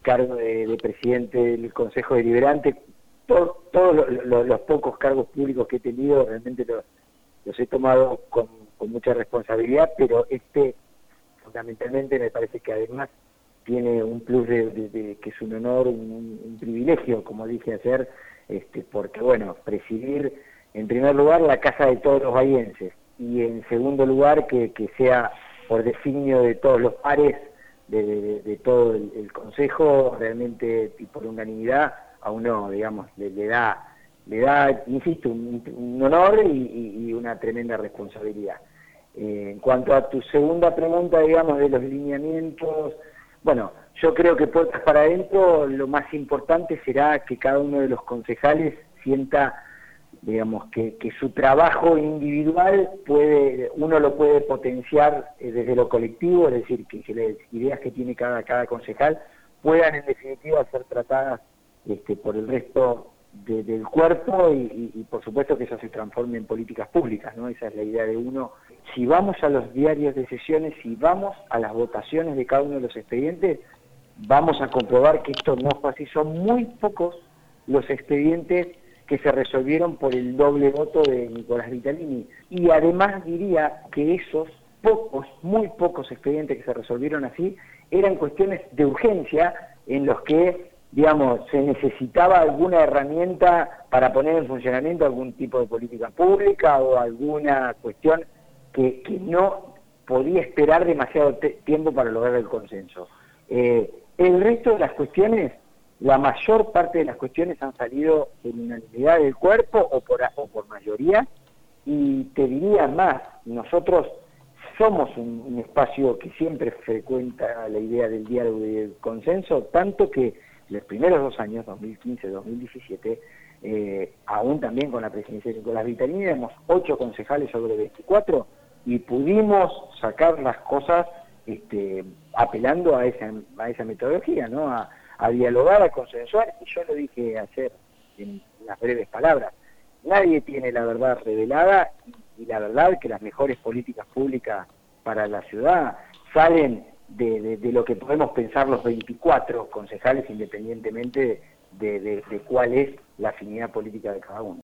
cargo de presidente del Consejo Deliberante. Todos los pocos cargos públicos que he tenido realmente los he tomado con mucha responsabilidad, pero fundamentalmente me parece que además tiene un plus de que es un honor, un privilegio, como dije ayer, porque bueno, presidir en primer lugar la casa de todos los bahienses y en segundo lugar que sea por designio de todos los pares de todo el Consejo, realmente y por unanimidad a uno, digamos, le da, insisto, un honor y una tremenda responsabilidad. En cuanto a tu segunda pregunta, digamos, de los lineamientos, bueno, yo creo que puertas para adentro, lo más importante será que cada uno de los concejales sienta, digamos, que su trabajo individual uno lo puede potenciar desde lo colectivo, es decir, que las ideas que tiene cada concejal puedan en definitiva ser tratadas por el resto del cuerpo y por supuesto que eso se transforme en políticas públicas, ¿no? Esa es la idea de uno. Si vamos a los diarios de sesiones, si vamos a las votaciones de cada uno de los expedientes, vamos a comprobar que esto no fue así. Son muy pocos los expedientes que se resolvieron por el doble voto de Nicolás Vitalini. Y además diría que esos muy pocos expedientes que se resolvieron así, eran cuestiones de urgencia en los que, digamos, se necesitaba alguna herramienta para poner en funcionamiento algún tipo de política pública o alguna cuestión que no podía esperar demasiado tiempo para lograr el consenso. El resto de las cuestiones, la mayor parte de las cuestiones han salido en unanimidad del cuerpo o por mayoría, y te diría más, nosotros somos un espacio que siempre frecuenta la idea del diálogo y del consenso, tanto que los primeros 2 años, 2015-2017, aún también con la presidencia de Nicolás Vitalini, éramos 8 concejales sobre 24 y pudimos sacar las cosas apelando a esa metodología, ¿no? A dialogar, a consensuar, y yo lo dije ayer en unas breves palabras, nadie tiene la verdad revelada y la verdad que las mejores políticas públicas para la ciudad salen de lo que podemos pensar los 24 concejales independientemente de cuál es la afinidad política de cada uno.